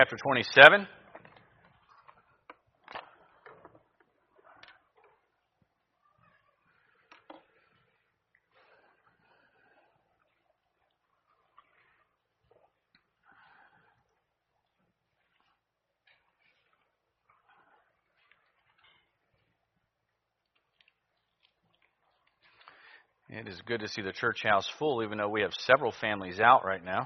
Chapter 27. It is good to see the church house full, even though we have several families out right now.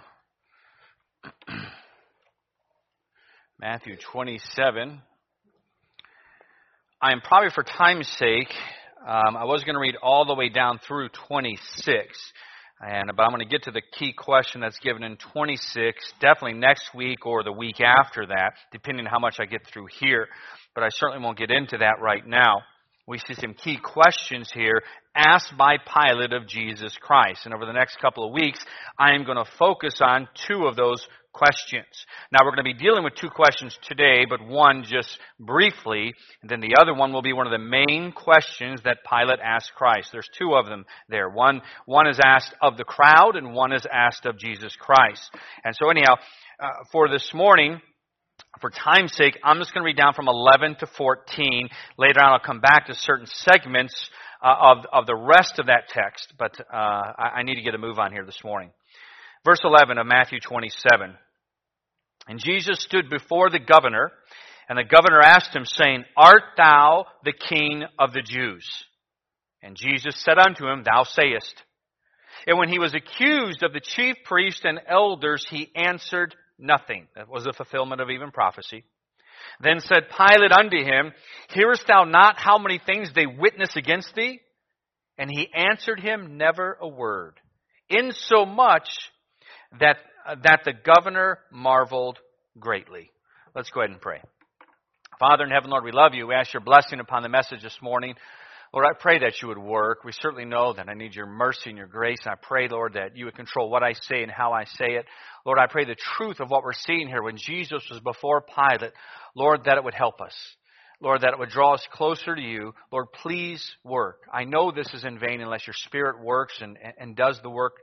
Matthew 27. I am probably, for time's sake, I was going to read all the way down through 26, but I'm going to get to the key question that's given in 26, definitely next week or the week after that, depending on how much I get through here. But I certainly won't get into that right now. We see some key questions here asked by Pilate of Jesus Christ. And over the next couple of weeks, I am going to focus on two of those questions. Now, we're going to be dealing with two questions today, but one just briefly, and then the other one will be one of the main questions that Pilate asked Christ. There's two of them there. One is asked of the crowd, and one is asked of Jesus Christ. And so anyhow, for this morning, for time's sake, I'm just going to read down from 11 to 14. Later on, I'll come back to certain segments of the rest of that text, but I need to get a move on here this morning. Verse 11 of Matthew 27. And Jesus stood before the governor, and the governor asked him, saying, Art thou the King of the Jews? And Jesus said unto him, Thou sayest. And when he was accused of the chief priests and elders, he answered nothing. That was a fulfillment of even prophecy. Then said Pilate unto him, Hearest thou not how many things they witness against thee? And he answered him never a word, insomuch that the governor marveled greatly. Let's go ahead and pray. Father in heaven, Lord, we love you. We ask your blessing upon the message this morning. Lord, I pray that you would work. We certainly know that I need your mercy and your grace. And I pray, Lord, that you would control what I say and how I say it. Lord, I pray the truth of what we're seeing here when Jesus was before Pilate, Lord, that it would help us. Lord, that it would draw us closer to you. Lord, please work. I know this is in vain unless your Spirit works and does the work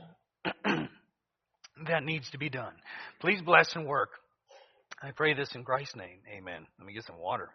that needs to be done. Please bless and work. I pray this in Christ's name. Amen. Let me get some water.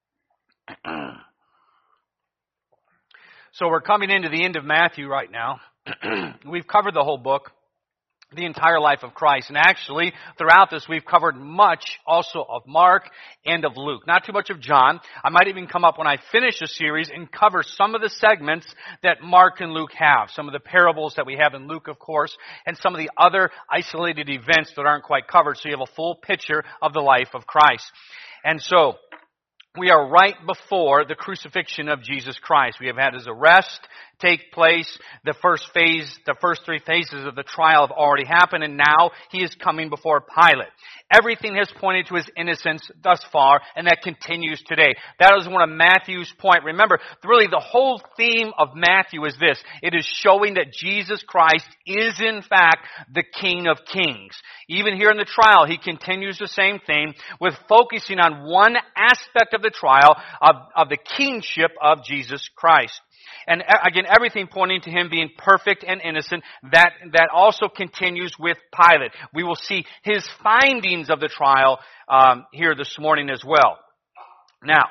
So we're coming into the end of Matthew right now. We've covered the whole book, the entire life of Christ. And actually, throughout this, we've covered much also of Mark and of Luke. Not too much of John. I might even come up when I finish the series and cover some of the segments that Mark and Luke have. Some of the parables that we have in Luke, of course, and some of the other isolated events that aren't quite covered. So you have a full picture of the life of Christ. And so, we are right before the crucifixion of Jesus Christ. We have had his arrest take place. The first three phases of the trial have already happened, and now he is coming before Pilate. Everything has pointed to his innocence thus far, and that continues today. That is one of Matthew's points. Remember, really the whole theme of Matthew is this. It is showing that Jesus Christ is in fact the King of Kings. Even here in the trial, he continues the same thing with focusing on one aspect of the trial of the kingship of Jesus Christ. And again, everything pointing to him being perfect and innocent, that also continues with Pilate. We will see his findings of the trial here this morning as well. Now,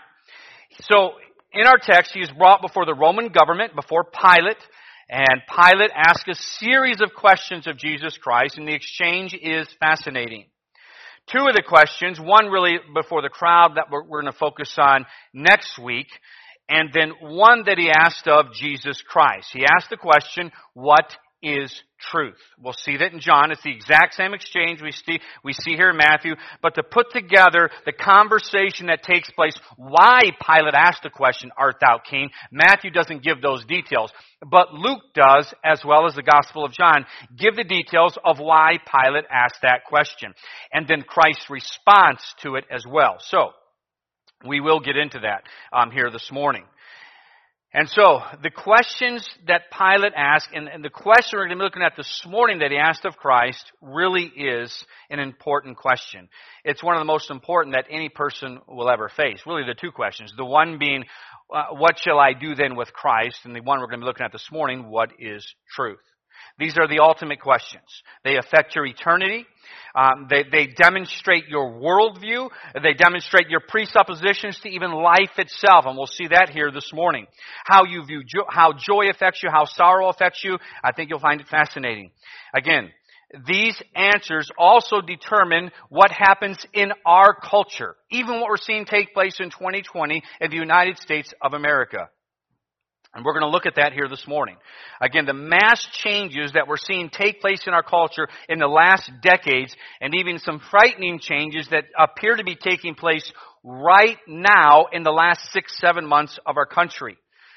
so in our text, he is brought before the Roman government, before Pilate, and Pilate asks a series of questions of Jesus Christ, and the exchange is fascinating. Two of the questions, one really before the crowd that we're going to focus on next week, and then one that he asked of Jesus Christ. He asked the question, what is truth? We'll see that in John. It's the exact same exchange we see here in Matthew. But to put together the conversation that takes place, why Pilate asked the question, Art thou king? Matthew doesn't give those details. But Luke does, as well as the Gospel of John, give the details of why Pilate asked that question. And then Christ's response to it as well. So, we will get into that here this morning. And so, the questions that Pilate asked, and the question we're going to be looking at this morning that he asked of Christ, really is an important question. It's one of the most important that any person will ever face. Really, the two questions. The one being, what shall I do then with Christ? And the one we're going to be looking at this morning, what is truth? These are the ultimate questions. They affect your eternity. They demonstrate your worldview. They demonstrate your presuppositions to even life itself. And we'll see that here this morning. How you view how joy affects you, how sorrow affects you. I think you'll find it fascinating. Again, these answers also determine what happens in our culture, even what we're seeing take place in 2020 in the United States of America. And we're going to look at that here this morning. Again, the mass changes that we're seeing take place in our culture in the last decades, and even some frightening changes that appear to be taking place right now in the last 6-7 months of our country.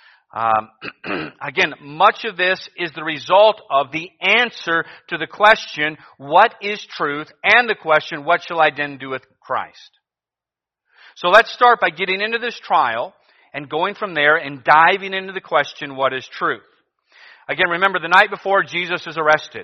Again, much of this is the result of the answer to the question, what is truth? And the question, what shall I then do with Christ? So let's start by getting into this trial and going from there and diving into the question, what is truth? Again, remember, the night before Jesus is arrested.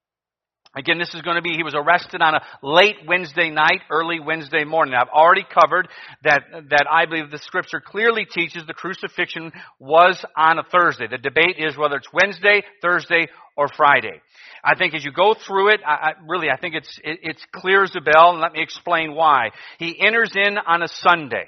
Again, this is going to be, he was arrested on a late Wednesday night, early Wednesday morning. I've already covered that I believe the Scripture clearly teaches the crucifixion was on a Thursday. The debate is whether it's Wednesday, Thursday, or Friday. I think as you go through it, I think it's clear as a bell, and let me explain why. He enters in on a Sunday.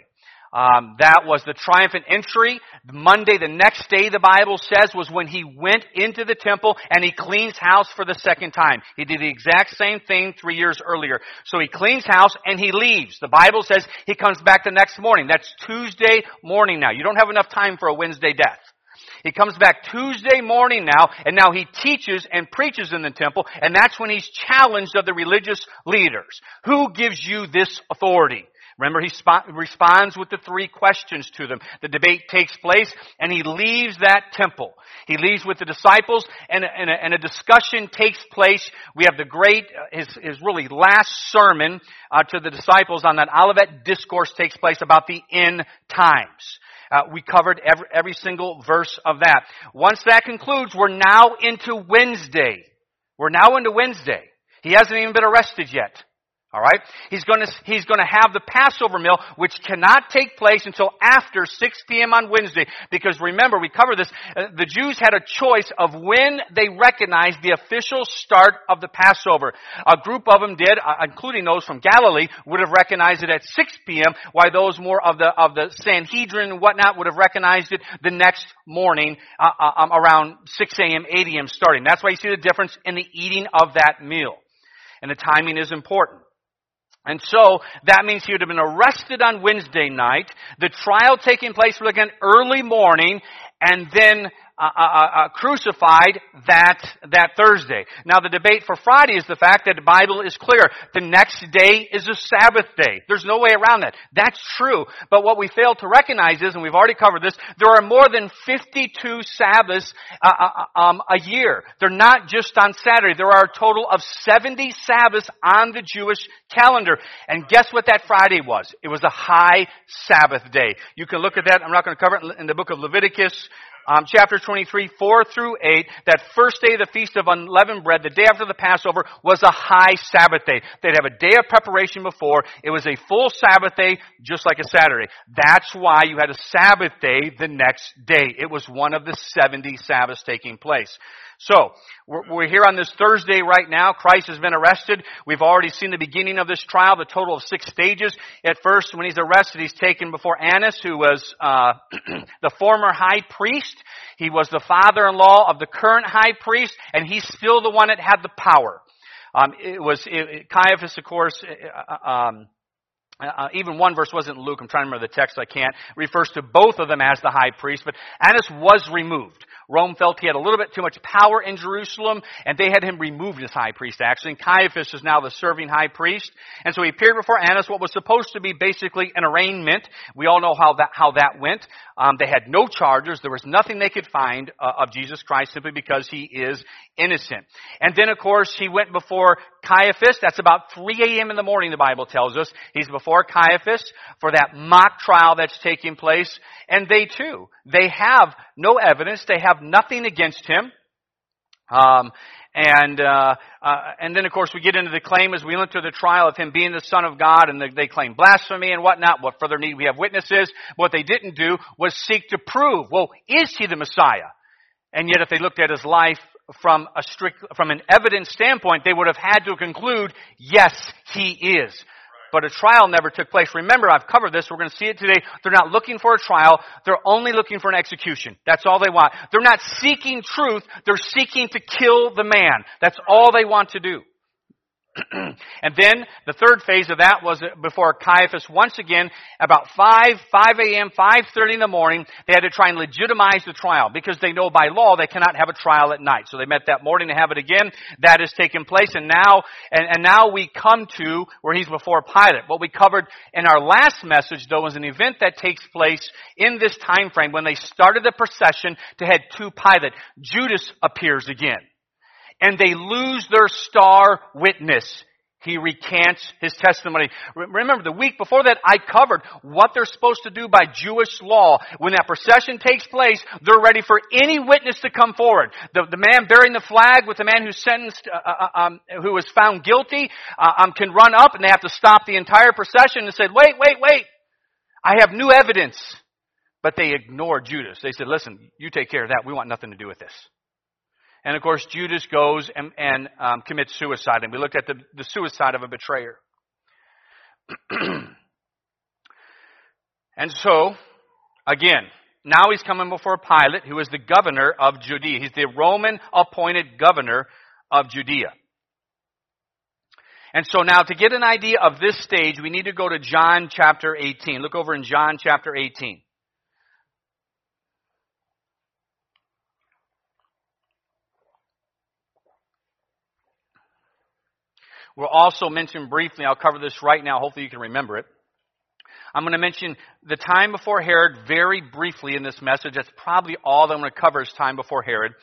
That was the triumphant entry. Monday, the next day, the Bible says, was when he went into the temple and he cleans house for the second time. He did the exact same thing 3 years earlier. So he cleans house and he leaves. The Bible says he comes back the next morning. That's Tuesday morning now. You don't have enough time for a Wednesday death. He comes back Tuesday morning now, and now he teaches and preaches in the temple, and that's when he's challenged of the religious leaders. Who gives you this authority? Remember, he responds with the 3 questions to them. The debate takes place, and he leaves that temple. He leaves with the disciples, and a discussion takes place. We have the great, his really last sermon to the disciples on that Olivet Discourse takes place about the end times. We covered every single verse of that. Once that concludes, we're now into Wednesday. We're now into Wednesday. He hasn't even been arrested yet. All right? He's going to have the Passover meal, which cannot take place until after 6 p.m. on Wednesday. Because remember, we covered this, the Jews had a choice of when they recognized the official start of the Passover. A group of them did, including those from Galilee, would have recognized it at 6 p.m., while those more of the Sanhedrin and whatnot would have recognized it the next morning around 6 a.m., 8 a.m. starting. That's why you see the difference in the eating of that meal. And the timing is important. And so, that means he would have been arrested on Wednesday night, the trial taking place again early morning, and then crucified that Thursday. Now, the debate for Friday is the fact that the Bible is clear. The next day is a Sabbath day. There's no way around that. That's true. But what we fail to recognize is, and we've already covered this, there are more than 52 Sabbaths a year. They're not just on Saturday. There are a total of 70 Sabbaths on the Jewish calendar. And guess what that Friday was? It was a high Sabbath day. You can look at that. I'm not going to cover it in the book of Leviticus. Chapter 23, 4 through 8, that first day of the Feast of Unleavened Bread, the day after the Passover, was a high Sabbath day. They'd have a day of preparation before. It was a full Sabbath day, just like a Saturday. That's why you had a Sabbath day the next day. It was one of the 70 Sabbaths taking place. So, we're here on this Thursday right now. Christ has been arrested. We've already seen the beginning of this trial, the total of 6 stages. At first, when he's arrested, he's taken before Annas, who was the former high priest. He was the father-in-law of the current high priest, and he's still the one that had the power. Caiaphas, of course, even one verse wasn't Luke. I'm trying to remember the text. I can't. Refers to both of them as the high priest, but Annas was removed. Rome felt he had a little bit too much power in Jerusalem, and they had him removed as high priest, actually. And Caiaphas is now the serving high priest. And so he appeared before Annas, what was supposed to be basically an arraignment. We all know how that went. They had no charges. There was nothing they could find of Jesus Christ simply because he is innocent. And then, of course, he went before Caiaphas. That's about 3 a.m. in the morning, the Bible tells us. He's before Caiaphas for that mock trial that's taking place. And they too, they have no evidence. They have nothing against him. And then, of course, we get into the claim as we went through the trial of him being the Son of God, and they claim blasphemy and whatnot. What further need we have witnesses? What they didn't do was seek to prove, well, is he the Messiah? And yet, if they looked at his life from an evidence standpoint, they would have had to conclude, yes, he is. But a trial never took place. Remember, I've covered this. We're going to see it today. They're not looking for a trial. They're only looking for an execution. That's all they want. They're not seeking truth. They're seeking to kill the man. That's all they want to do. And then the third phase of that was before Caiaphas, once again, about 5 a.m., 5:30 in the morning, they had to try and legitimize the trial because they know by law they cannot have a trial at night. So they met that morning to have it again. That has taken place, and now we come to where he's before Pilate. What we covered in our last message, though, was an event that takes place in this time frame when they started the procession to head to Pilate. Judas appears again. And they lose their star witness. He recants his testimony. Remember, the week before that, I covered what they're supposed to do by Jewish law. When that procession takes place, they're ready for any witness to come forward. The man bearing the flag with the man who's sentenced, who was found guilty, can run up, and they have to stop the entire procession and say, wait. I have new evidence. But they ignored Judas. They said, listen, you take care of that. We want nothing to do with this. And of course, Judas goes and commits suicide. And we looked at the suicide of a betrayer. And so, again, now he's coming before Pilate, who is the governor of Judea. He's the Roman appointed governor of Judea. And so now to get an idea of this stage, we need to go to John chapter 18. Look over in John chapter 18. We'll also mention briefly, I'll cover this right now, hopefully you can remember it. I'm going to mention the time before Herod very briefly in this message. That's probably all that I'm going to cover is time before Herod.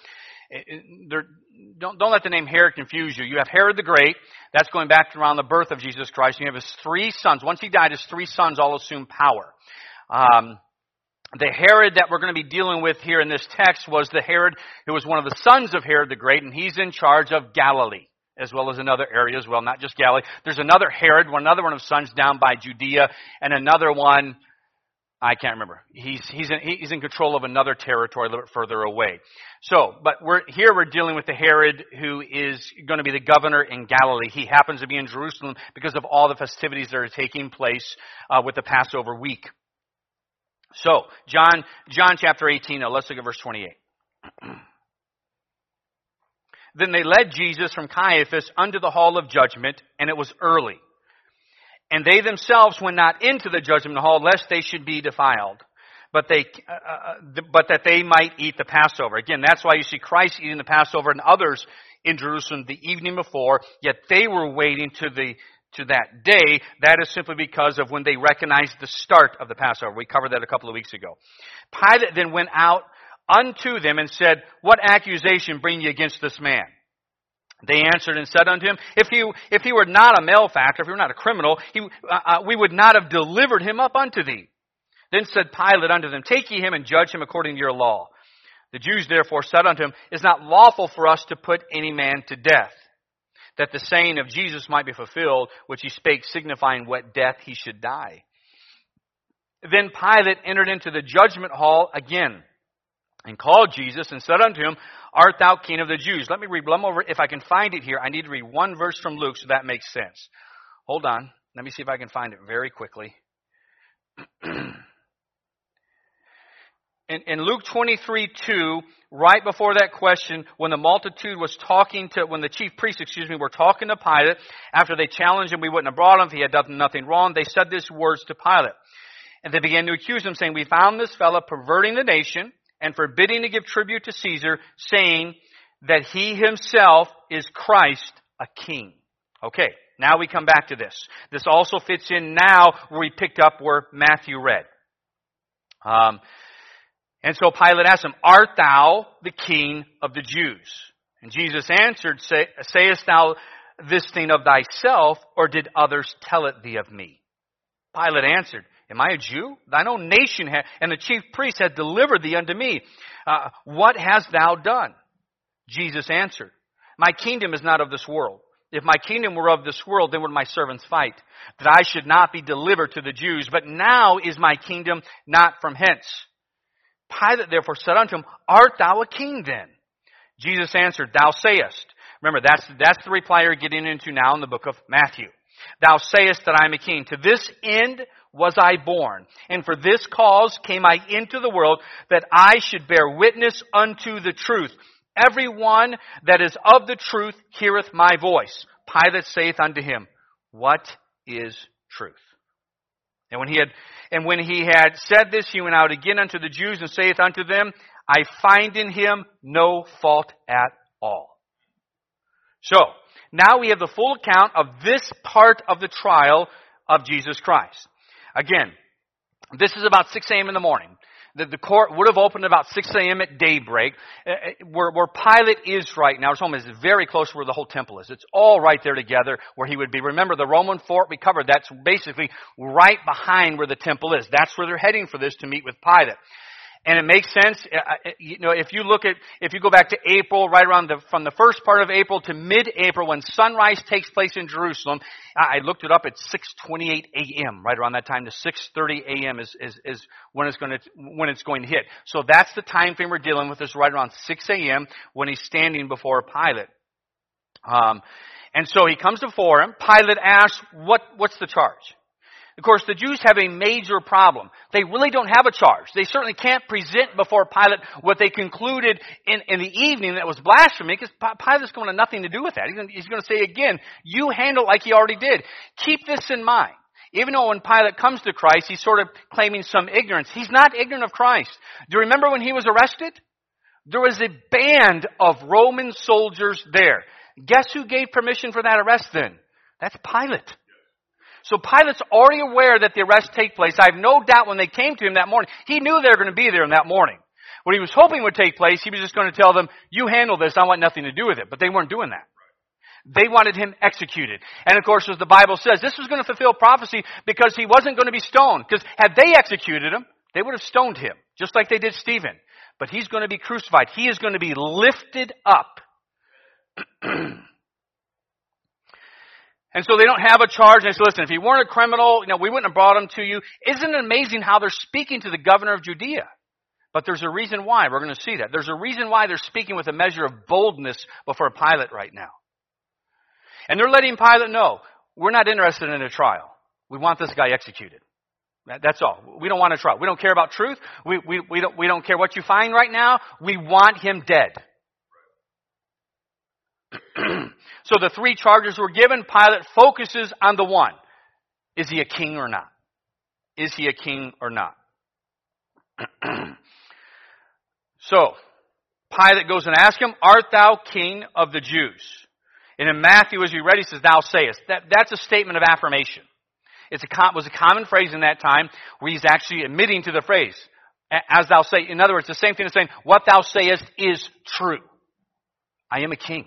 Don't let the name Herod confuse you. You have Herod the Great. That's going back to around the birth of Jesus Christ. You have his 3 sons. Once he died, his 3 sons all assumed power. The Herod that we're going to be dealing with here in this text was the Herod who was one of the sons of Herod the Great, and he's in charge of Galilee, as well as another area as well, not just Galilee. There's another Herod, another one of his sons down by Judea, and another one, I can't remember. He's in control of another territory a little bit further away. So, but we're dealing with the Herod who is going to be the governor in Galilee. He happens to be in Jerusalem because of all the festivities that are taking place with the Passover week. So, John chapter 18, now let's look at verse 28. Then they led Jesus from Caiaphas unto the hall of judgment, and it was early. And they themselves went not into the judgment hall, lest they should be defiled, but that they might eat the Passover. Again, that's why you see Christ eating the Passover and others in Jerusalem the evening before, yet they were waiting to that day. That is simply because of when they recognized the start of the Passover. We covered that a couple of weeks ago. Pilate then went out unto them and said, what accusation bring ye against this man? They answered and said unto him, if he were not a malefactor, if he were not a criminal, we would not have delivered him up unto thee. Then said Pilate unto them, take ye him and judge him according to your law. The Jews therefore said unto him, it is not lawful for us to put any man to death, that the saying of Jesus might be fulfilled, which he spake, signifying what death he should die. Then Pilate entered into the judgment hall again, and called Jesus and said unto him, art thou king of the Jews? Let me read one over. If I can find it here, I need to read one verse from Luke so that makes sense. Hold on. Let me see if I can find it very quickly. In Luke 23:2, right before that question, when the multitude was when the chief priests, were talking to Pilate, after they challenged him, we wouldn't have brought him if he had done nothing wrong, they said these words to Pilate. And they began to accuse him, saying, we found this fellow perverting the nation, and forbidding to give tribute to Caesar, saying that he himself is Christ, a king. Okay, now we come back to this. This also fits in now where we picked up where Matthew read. And so Pilate asked him, art thou the king of the Jews? And Jesus answered, sayest thou this thing of thyself, or did others tell it thee of me? Pilate answered, am I a Jew? Thine own nation and the chief priest hath delivered thee unto me. What hast thou done? Jesus answered, my kingdom is not of this world. If my kingdom were of this world, then would my servants fight, that I should not be delivered to the Jews. But now is my kingdom not from hence. Pilate therefore said unto him, art thou a king then? Jesus answered, Thou sayest. Remember, that's the reply you're getting into now in the book of Matthew. Thou sayest that I am a king. To this end was I born, and for this cause came I into the world, that I should bear witness unto the truth. Everyone that is of the truth heareth my voice. Pilate saith unto him, What is truth? And when he had said this, he went out again unto the Jews and saith unto them, I find in him no fault at all. So, now we have the full account of this part of the trial of Jesus Christ. Again, this is about 6 a.m. in the morning. The court would have opened about 6 a.m. at daybreak. Where Pilate is right now, his home is very close to where the whole temple is. It's all right there together where he would be. Remember, the Roman fort we covered, that's basically right behind where the temple is. That's where they're heading for this to meet with Pilate. And it makes sense, if you go back to April, right around from the first part of April to mid-April, when sunrise takes place in Jerusalem, I looked it up at 6:28 a.m., right around that time to 6:30 a.m. is when it's going to hit. So that's the time frame we're dealing with, is right around 6 a.m. when he's standing before Pilate. And so he comes before him. Pilate asks, what's the charge? Of course, the Jews have a major problem. They really don't have a charge. They certainly can't present before Pilate what they concluded in the evening that was blasphemy, because Pilate's going to have nothing to do with that. He's going to say again, you handle it like he already did. Keep this in mind. Even though when Pilate comes to Christ, he's sort of claiming some ignorance. He's not ignorant of Christ. Do you remember when he was arrested? There was a band of Roman soldiers there. Guess who gave permission for that arrest then? That's Pilate. So Pilate's already aware that the arrest take place. I have no doubt when they came to him that morning, he knew they were going to be there in that morning. What he was hoping would take place, he was just going to tell them, you handle this, I want nothing to do with it. But they weren't doing that. They wanted him executed. And of course, as the Bible says, this was going to fulfill prophecy because he wasn't going to be stoned. Because had they executed him, they would have stoned him, just like they did Stephen. But he's going to be crucified. He is going to be lifted up. And so they don't have a charge. And they say, listen, if he weren't a criminal, we wouldn't have brought him to you. Isn't it amazing how they're speaking to the governor of Judea? But there's a reason why. We're going to see that. There's a reason why they're speaking with a measure of boldness before Pilate right now. And they're letting Pilate know, we're not interested in a trial. We want this guy executed. That's all. We don't want a trial. We don't care about truth. We don't care what you find right now. We want him dead. So the 3 charges were given. Pilate focuses on the one. Is he a king or not? Is he a king or not? So, Pilate goes and asks him, Art thou king of the Jews? And in Matthew, as we read, he says, Thou sayest. That's a statement of affirmation. It was a common phrase in that time where he's actually admitting to the phrase, as thou say. In other words, the same thing as saying, what thou sayest is true. I am a king.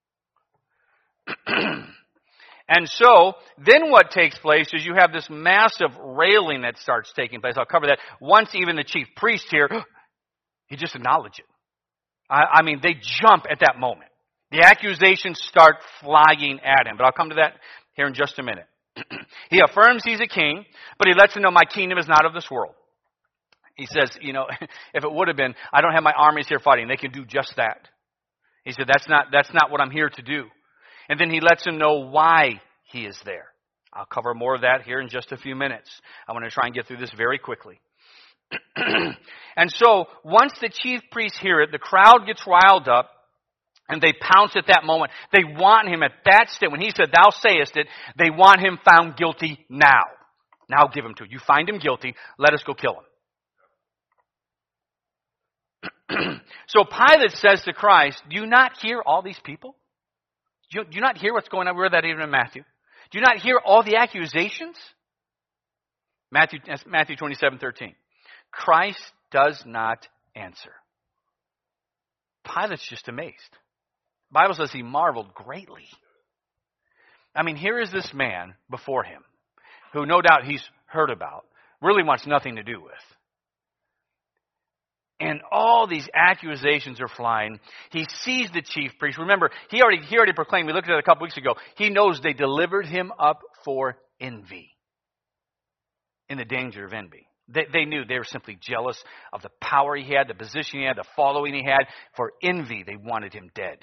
And so, then what takes place is you have this massive railing that starts taking place. I'll cover that. Once even the chief priest here, he just acknowledged it. I mean, they jump at that moment. The accusations start flying at him. But I'll come to that here in just a minute. He affirms he's a king, but he lets him know my kingdom is not of this world. He says, if it would have been, I don't have my armies here fighting. They can do just that. He said, that's not what I'm here to do. And then he lets him know why he is there. I'll cover more of that here in just a few minutes. I want to try and get through this very quickly. And so, once the chief priests hear it, the crowd gets riled up, and they pounce at that moment. They want him at that state. When he said, Thou sayest it, they want him found guilty now. Now give him to you. You find him guilty, let us go kill him. So Pilate says to Christ, Do you not hear all these people? Do you not hear what's going on? We read that even in Matthew. Do you not hear all the accusations? Matthew 27:13. Christ does not answer. Pilate's just amazed. The Bible says he marveled greatly. I mean, here is this man before him, who no doubt he's heard about, really wants nothing to do with. And all these accusations are flying. He sees the chief priest. Remember, he already proclaimed, we looked at it a couple weeks ago, he knows they delivered him up for envy. In the danger of envy. They knew they were simply jealous of the power he had, the position he had, the following he had. For envy, they wanted him dead.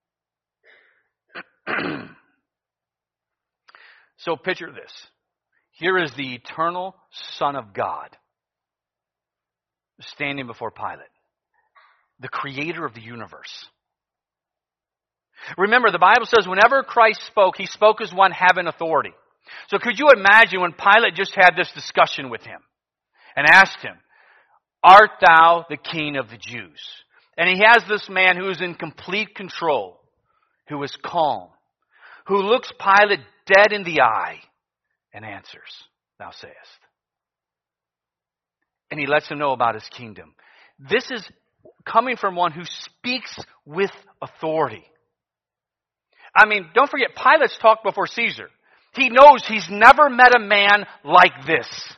So picture this. Here is the eternal Son of God standing before Pilate, the creator of the universe. Remember, the Bible says whenever Christ spoke, he spoke as one having authority. So could you imagine when Pilate just had this discussion with him and asked him, "Art thou the King of the Jews?" And he has this man who is in complete control, who is calm, who looks Pilate dead in the eye and answers, "Thou sayest." And he lets him know about his kingdom. This is coming from one who speaks with authority. I mean, don't forget, Pilate's talked before Caesar. He knows he's never met a man like this.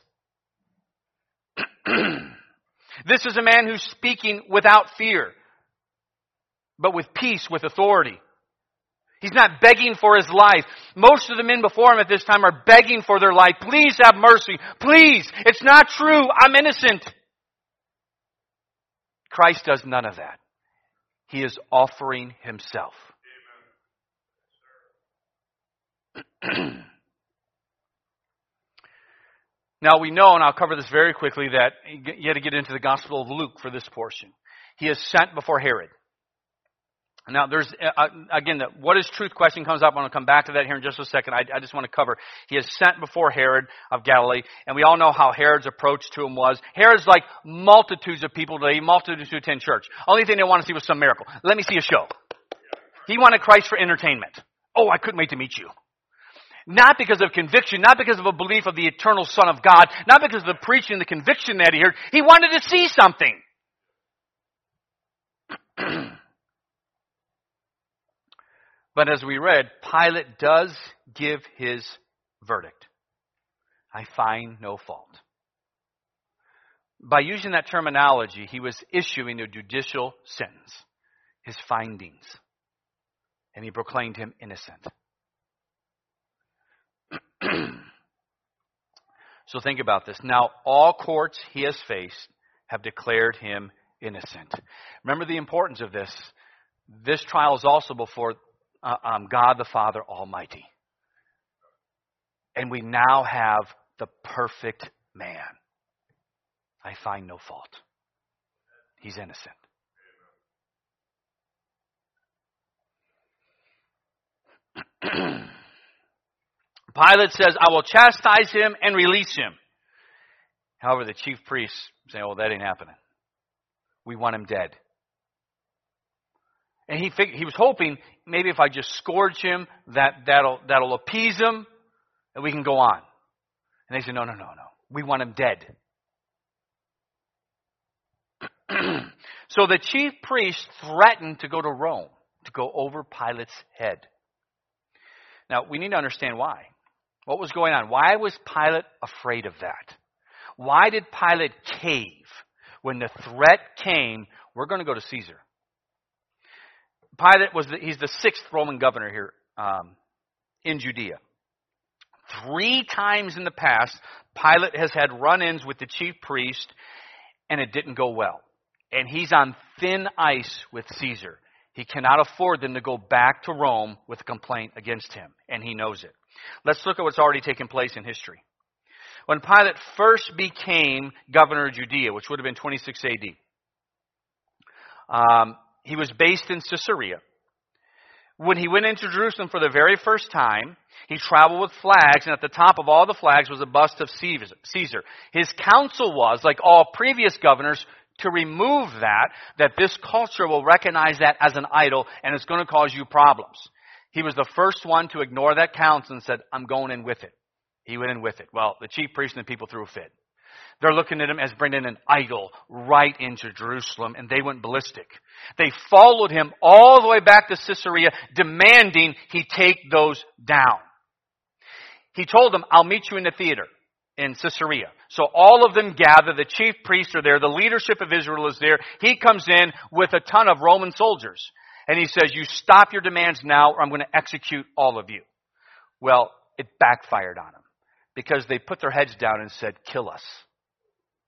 This is a man who's speaking without fear, but with peace, with authority. He's not begging for his life. Most of the men before him at this time are begging for their life. "Please have mercy. Please. It's not true. I'm innocent." Christ does none of that. He is offering himself. Now we know, and I'll cover this very quickly, that you had to get into the Gospel of Luke for this portion. He is sent before Herod. Now there's, again, what is truth question comes up. I'm going to come back to that here in just a second. I just want to cover. He is sent before Herod of Galilee, and we all know how Herod's approach to him was. Herod's like multitudes of people today, multitudes who attend church. Only thing they want to see was some miracle. Let me see a show. He wanted Christ for entertainment. "Oh, I couldn't wait to meet you." Not because of conviction, not because of a belief of the eternal Son of God, not because of the preaching, the conviction that he heard. He wanted to see something. But as we read, Pilate does give his verdict. "I find no fault." By using that terminology, he was issuing a judicial sentence, his findings, and he proclaimed him innocent. So think about this. Now, all courts he has faced have declared him innocent. Remember the importance of this. This trial is also before God the Father Almighty. And we now have the perfect man. I find no fault. He's innocent. Pilate says, "I will chastise him and release him." However, the chief priests say, "Oh, that ain't happening. We want him dead." And he was hoping maybe if I just scourge him, that'll appease him, and we can go on. And they said, no. We want him dead. So the chief priests threatened to go to Rome, to go over Pilate's head. Now, we need to understand why. What was going on? Why was Pilate afraid of that? Why did Pilate cave when the threat came, "We're going to go to Caesar"? Pilate he's the 6th Roman governor here in Judea. 3 times in the past, Pilate has had run-ins with the chief priest, and it didn't go well. And he's on thin ice with Caesar. He cannot afford them to go back to Rome with a complaint against him, and he knows it. Let's look at what's already taken place in history. When Pilate first became governor of Judea, which would have been 26 AD, he was based in Caesarea. When he went into Jerusalem for the very first time, he traveled with flags, and at the top of all the flags was a bust of Caesar. His counsel was, like all previous governors, to remove that this culture will recognize that as an idol, and it's going to cause you problems. He was the first one to ignore that counsel and said, "I'm going in with it." He went in with it. Well, the chief priests and the people threw a fit. They're looking at him as bringing an idol right into Jerusalem, and they went ballistic. They followed him all the way back to Caesarea, demanding he take those down. He told them, "I'll meet you in the theater in Caesarea." So all of them gather. The chief priests are there. The leadership of Israel is there. He comes in with a ton of Roman soldiers. And he says, "You stop your demands now, or I'm going to execute all of you." Well, it backfired on them, because they put their heads down and said, "Kill us."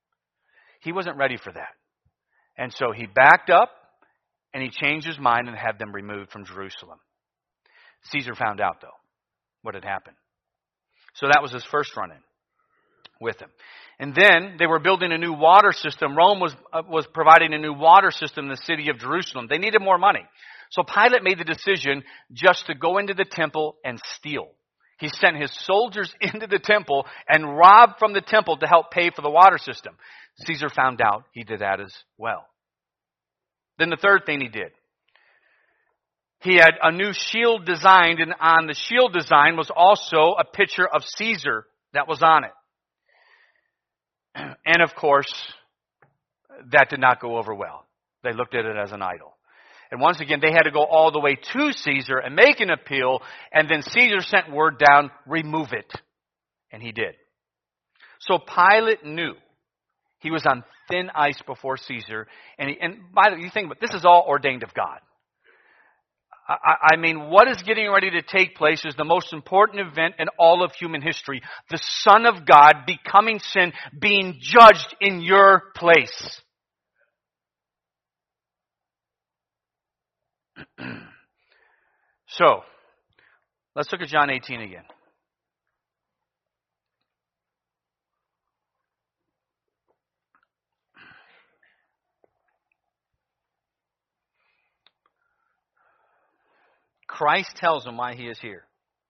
He wasn't ready for that. And so he backed up and he changed his mind and had them removed from Jerusalem. Caesar found out, though, what had happened. So that was his first run-in with him. And then they were building a new water system. Rome was providing a new water system in the city of Jerusalem. They needed more money. So Pilate made the decision just to go into the temple and steal. He sent his soldiers into the temple and robbed from the temple to help pay for the water system. Caesar found out he did that as well. Then the third thing he did. He had a new shield designed, and on the shield design was also a picture of Caesar that was on it. And of course, that did not go over well. They looked at it as an idol. And once again, they had to go all the way to Caesar and make an appeal, and then Caesar sent word down, remove it. And he did. So Pilate knew he was on thin ice before Caesar. And by the way, you think about this, is all ordained of God. I mean, what is getting ready to take place is the most important event in all of human history. The Son of God becoming sin, being judged in your place. So, let's look at John 18 again. Christ tells him why he is here.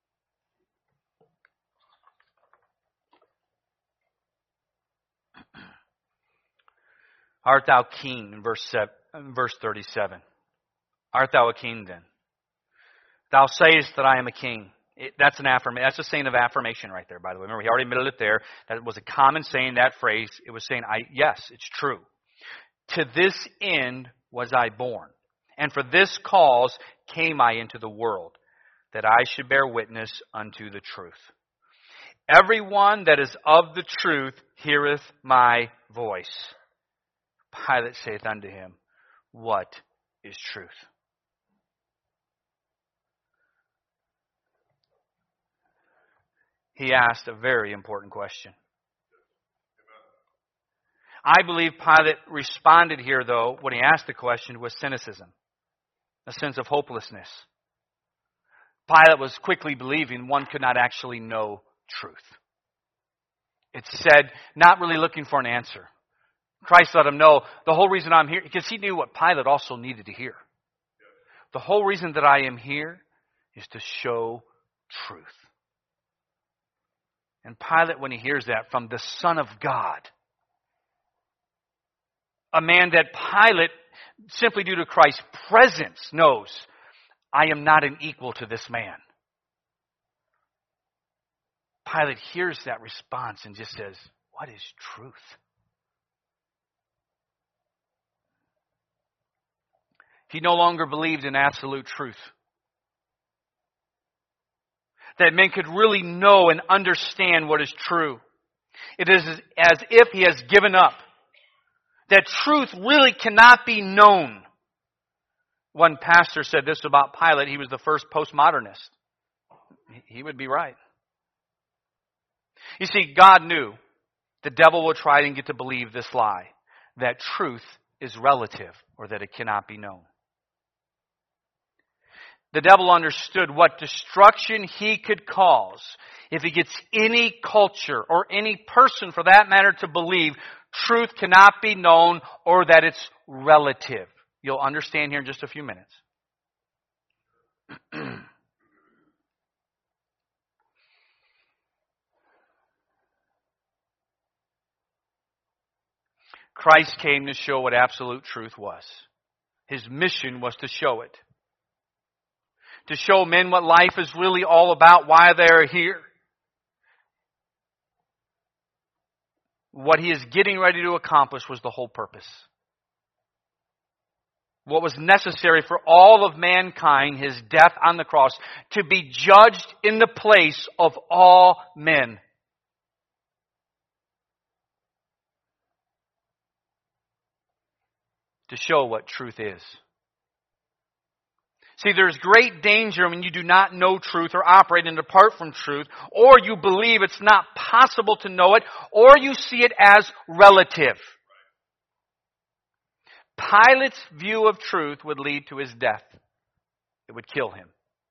Art thou king, in verse 37. Art thou a king then? Thou sayest that I am a king. That's an affirmation. That's a saying of affirmation right there, by the way. Remember, he already admitted it there. That was a common saying, that phrase. It was saying, yes, it's true. To this end was I born. And for this cause came I into the world, that I should bear witness unto the truth. Everyone that is of the truth heareth my voice. Pilate saith unto him, what is truth? He asked a very important question. I believe Pilate responded here, though, when he asked the question, with cynicism, a sense of hopelessness. Pilate was quickly believing one could not actually know truth. It said, not really looking for an answer. Christ let him know, the whole reason I'm here, because he knew what Pilate also needed to hear. The whole reason that I am here is to show truth. And Pilate, when he hears that from the Son of God, a man that Pilate, simply due to Christ's presence, knows, I am not an equal to this man. Pilate hears that response and just says, what is truth? He no longer believed in absolute truth. That men could really know and understand what is true. It is as if he has given up. That truth really cannot be known. One pastor said this about Pilate. He was the first postmodernist. He would be right. You see, God knew the devil would try and get to believe this lie, that truth is relative, or that it cannot be known. The devil understood what destruction he could cause if he gets any culture or any person, for that matter, to believe truth cannot be known or that it's relative. You'll understand here in just a few minutes. Christ came to show what absolute truth was. His mission was to show it. To show men what life is really all about, why they are here. What he is getting ready to accomplish was the whole purpose. What was necessary for all of mankind, his death on the cross, to be judged in the place of all men. To show what truth is. See, there's great danger when you do not know truth or operate and depart from truth, or you believe it's not possible to know it, or you see it as relative. Pilate's view of truth would lead to his death. It would kill him.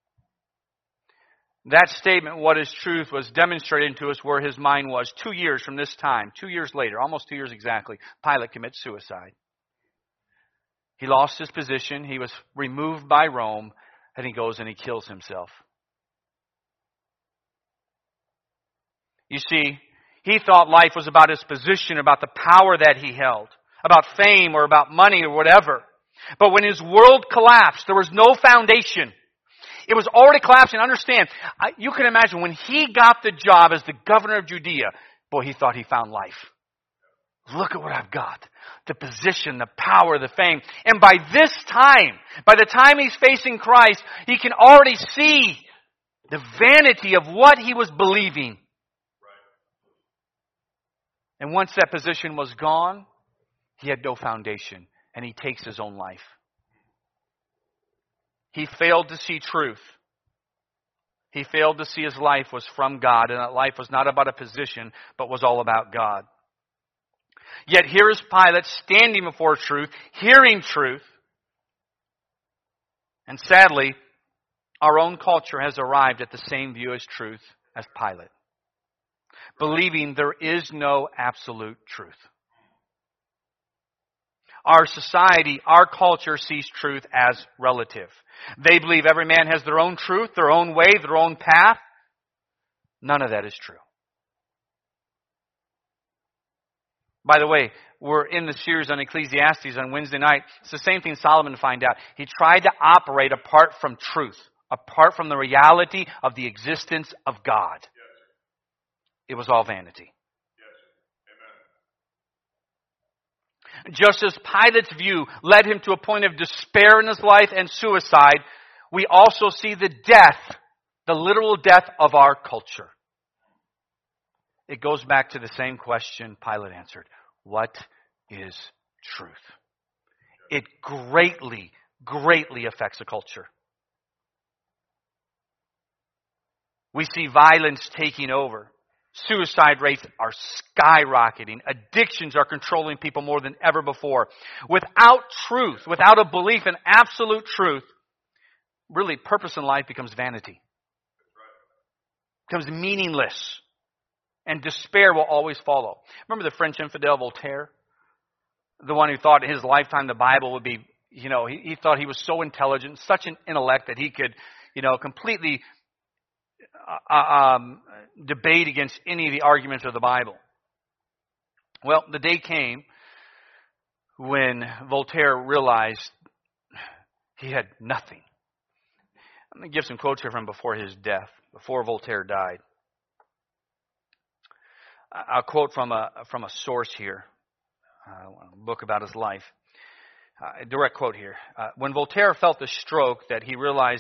That statement, what is truth, was demonstrated to us where his mind was 2 years from this time. 2 years later, almost 2 years exactly, Pilate commits suicide. He lost his position. He was removed by Rome, and he goes and he kills himself. You see, he thought life was about his position, about the power that he held, about fame or about money or whatever. But when his world collapsed, there was no foundation. It was already collapsing. Understand, you can imagine when he got the job as the governor of Judea, boy, he thought he found life. Look at what I've got. The position, the power, the fame. And by this time, by the time he's facing Christ, he can already see the vanity of what he was believing. And once that position was gone, he had no foundation, and he takes his own life. He failed to see truth. He failed to see his life was from God, and that life was not about a position, but was all about God. Yet here is Pilate standing before truth, hearing truth. And sadly, our own culture has arrived at the same view as truth as Pilate, believing there is no absolute truth. Our society, our culture sees truth as relative. They believe every man has their own truth, their own way, their own path. None of that is true. By the way, we're in the series on Ecclesiastes on Wednesday night. It's the same thing Solomon found out. He tried to operate apart from truth, apart from the reality of the existence of God. Yes. It was all vanity. Just as Pilate's view led him to a point of despair in his life and suicide, we also see the death, the literal death of our culture. It goes back to the same question Pilate answered. What is truth? It greatly, greatly affects a culture. We see violence taking over. Suicide rates are skyrocketing. Addictions are controlling people more than ever before. Without truth, without a belief in absolute truth, really purpose in life becomes vanity. Becomes meaningless. And despair will always follow. Remember the French infidel Voltaire? The one who thought in his lifetime the Bible would be, he thought he was so intelligent, such an intellect that he could, completely debate against any of the arguments of the Bible. Well, the day came when Voltaire realized he had nothing. I'm going to give some quotes here from before his death, before Voltaire died. I'll quote from a source here, a book about his life. A direct quote here. When Voltaire felt the stroke that he realized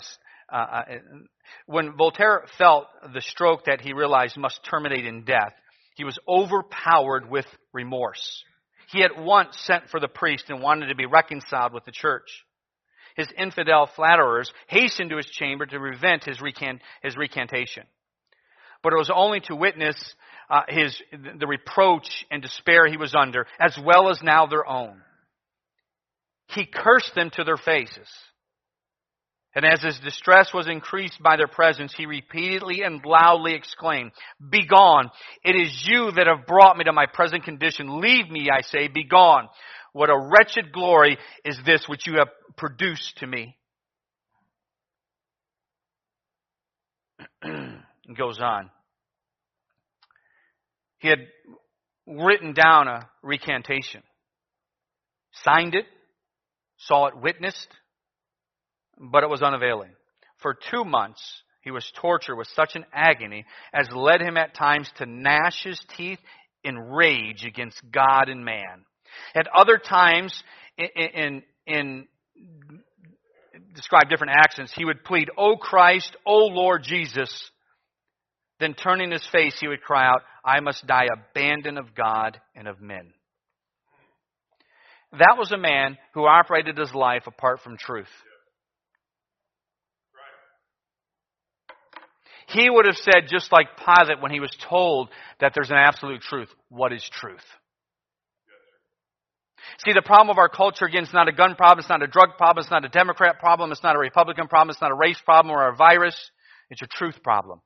must terminate in death, he was overpowered with remorse. He at once sent for the priest and wanted to be reconciled with the church. His infidel flatterers hastened to his chamber to prevent his recantation. But it was only to witness the reproach and despair he was under, as well as now their own. He cursed them to their faces. And as his distress was increased by their presence, he repeatedly and loudly exclaimed, "Begone! It is you that have brought me to my present condition. Leave me, I say, begone. What a wretched glory is this which you have produced to me." It goes on. He had written down a recantation, signed it, saw it witnessed, but it was unavailing. For 2 months, he was tortured with such an agony as led him at times to gnash his teeth in rage against God and man. At other times, in describe different actions, he would plead, "O Christ, O Lord Jesus." Then turning his face, he would cry out, "I must die abandoned of God and of men." That was a man who operated his life apart from truth. He would have said, just like Pilate when he was told that there's an absolute truth, what is truth? See, the problem of our culture, again, it's not a gun problem, it's not a drug problem, it's not a Democrat problem, it's not a Republican problem, it's not a race problem or a virus. It's a truth problem.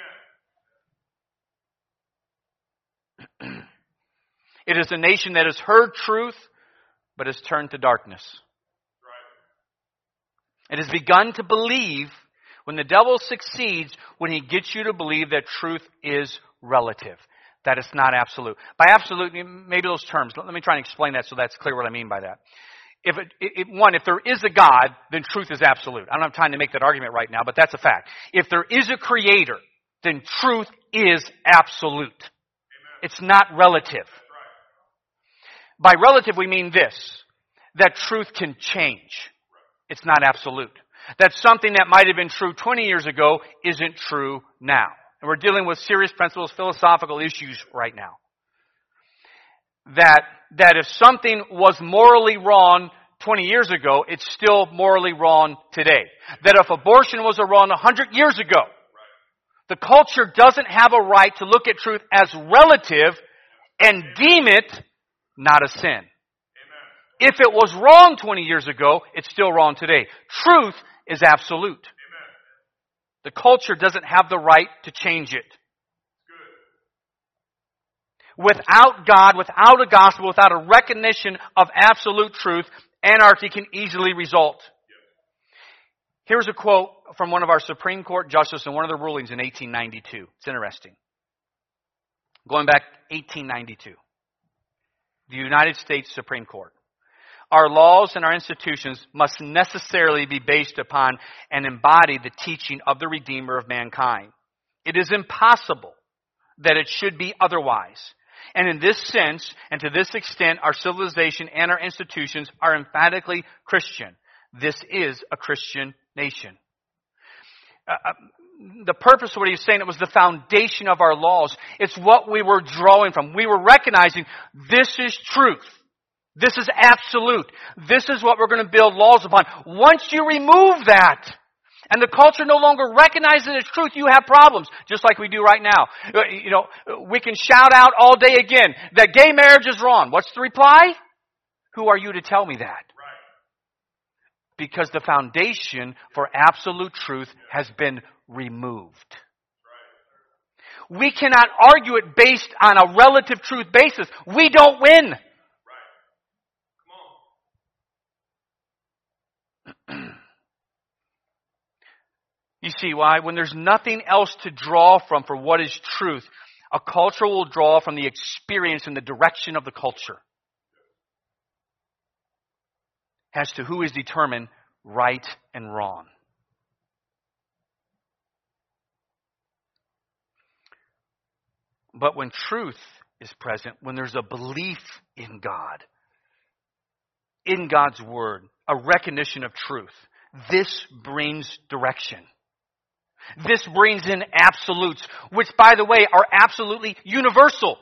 Amen. It is a nation that has heard truth, but has turned to darkness. Right. It has begun to believe, when the devil succeeds, when he gets you to believe that truth is relative, that it's not absolute. By absolute, maybe those terms, let me try and explain that so that's clear what I mean by that. If there is a God, then truth is absolute. I don't have time to make that argument right now, but that's a fact. If there is a creator, then truth is absolute. Amen. It's not relative. By relative, we mean this, that truth can change. It's not absolute. That something that might have been true 20 years ago isn't true now. And we're dealing with serious principles, philosophical issues right now. That if something was morally wrong 20 years ago, it's still morally wrong today. That if abortion was wrong 100 years ago, the culture doesn't have a right to look at truth as relative and deem it not a sin. Amen. If it was wrong 20 years ago, it's still wrong today. Truth is absolute. Amen. The culture doesn't have the right to change it. Good. Without God, without a gospel, without a recognition of absolute truth, anarchy can easily result. Here's a quote from one of our Supreme Court justices in one of the rulings in 1892. It's interesting. Going back 1892. The United States Supreme Court. Our laws and our institutions must necessarily be based upon and embody the teaching of the Redeemer of mankind. It is impossible that it should be otherwise. And in this sense, and to this extent, our civilization and our institutions are emphatically Christian. This is a Christian nation. The purpose of what he's saying, it was the foundation of our laws. It's what we were drawing from. We were recognizing this is truth. This is absolute. This is what we're going to build laws upon. Once you remove that, and the culture no longer recognizes it as truth, you have problems, just like we do right now. You know, we can shout out all day again that gay marriage is wrong. What's the reply? Who are you to tell me that? Because the foundation for absolute truth has been removed. We cannot argue it based on a relative truth basis. We don't win. You see why? When there's nothing else to draw from for what is truth, a culture will draw from the experience and the direction of the culture as to who is determined right and wrong. But when truth is present, when there's a belief in God, in God's Word, a recognition of truth, this brings direction. This brings in absolutes, which, by the way, are absolutely universal.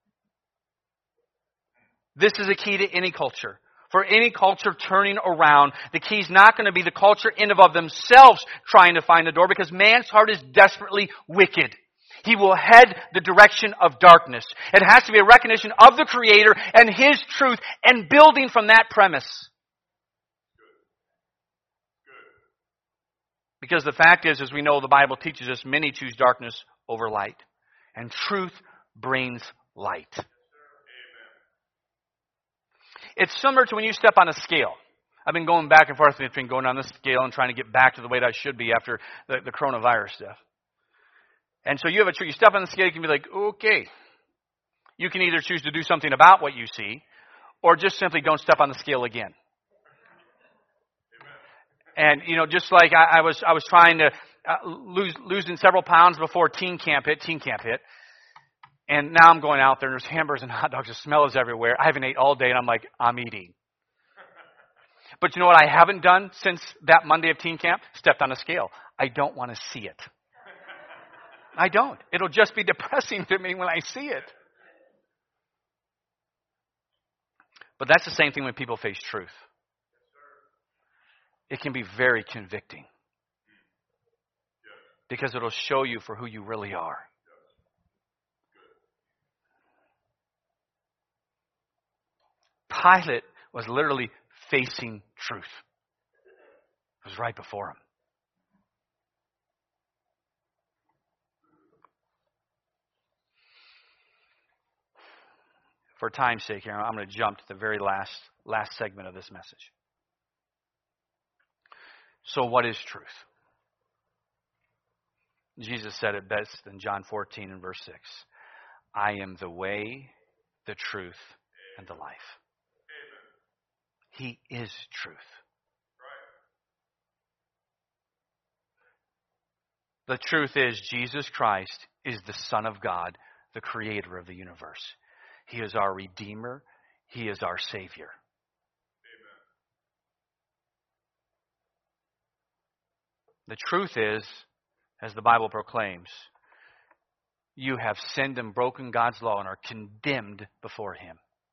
This is a key to any culture. For any culture turning around, the key is not going to be the culture in and of themselves trying to find the door, because man's heart is desperately wicked. He will head the direction of darkness. It has to be a recognition of the Creator and His truth and building from that premise. Because the fact is, as we know, the Bible teaches us, many choose darkness over light. And truth brings light. It's similar to when you step on a scale. I've been going back and forth between going on this scale and trying to get back to the way that I should be after the coronavirus stuff. And so you have you step on the scale, you can be like, okay. You can either choose to do something about what you see, or just simply don't step on the scale again. And, you know, just like I was trying to losing several pounds before teen camp hit. And now I'm going out there and there's hamburgers and hot dogs. The smell is everywhere. I haven't ate all day and I'm like, I'm eating. But you know what I haven't done since that Monday of teen camp? Stepped on a scale. I don't want to see it. I don't. It'll just be depressing to me when I see it. But that's the same thing when people face truth. It can be very convicting. Because it'll show you for who you really are. Pilate was literally facing truth. It was right before him. For time's sake here, I'm going to jump to the very last segment of this message. So what is truth? Jesus said it best in John 14 and verse 6. I am the way, the truth, and the life. He is truth. The truth is Jesus Christ is the Son of God, the creator of the universe. He is our Redeemer. He is our Savior. The truth is, as the Bible proclaims, you have sinned and broken God's law and are condemned before Him.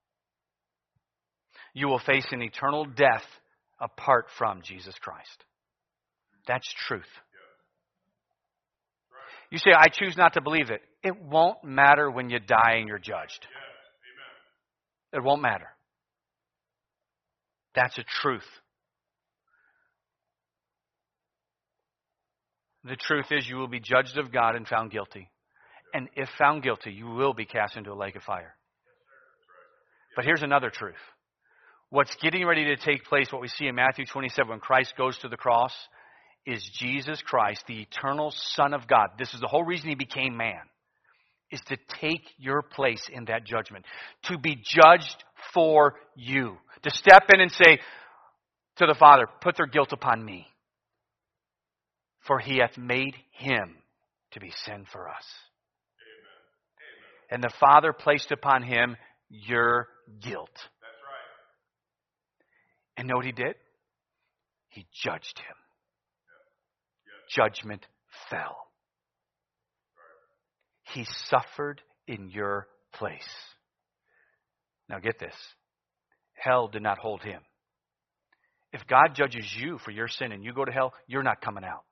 You will face an eternal death apart from Jesus Christ. That's truth. You say, I choose not to believe it. It won't matter when you die and you're judged. It won't matter. That's a truth. The truth is you will be judged of God and found guilty. And if found guilty, you will be cast into a lake of fire. But here's another truth. What's getting ready to take place, what we see in Matthew 27 when Christ goes to the cross, is Jesus Christ, the eternal Son of God. This is the whole reason He became man, is to take your place in that judgment, to be judged for you, to step in and say to the Father, put their guilt upon me, for He hath made Him to be sin for us. Amen. And the Father placed upon Him your guilt. That's right. And know what He did? He judged him. Judgment fell. He suffered in your place. Now get this. Hell did not hold Him. If God judges you for your sin and you go to hell, you're not coming out.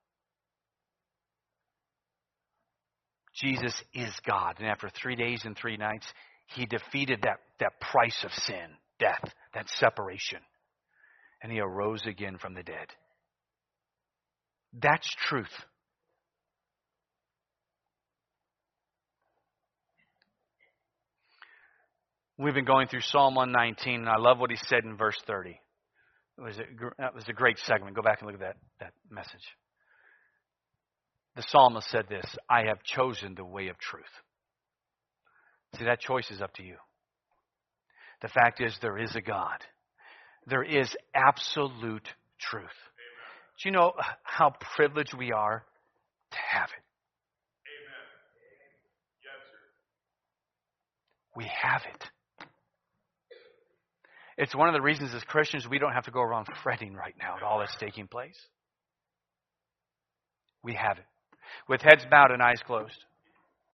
Jesus is God. And after 3 days and 3 nights, He defeated that price of sin, death, that separation. And He arose again from the dead. That's truth. We've been going through Psalm 119, and I love what he said in verse 30. That was a great segment. Go back and look at that message. The psalmist said this, I have chosen the way of truth. See, that choice is up to you. The fact is, there is a God. There is absolute truth. Do you know how privileged we are to have it? Amen. Yes, sir. We have it. It's one of the reasons as Christians we don't have to go around fretting right now at all that's taking place. We have it. With heads bowed and eyes closed.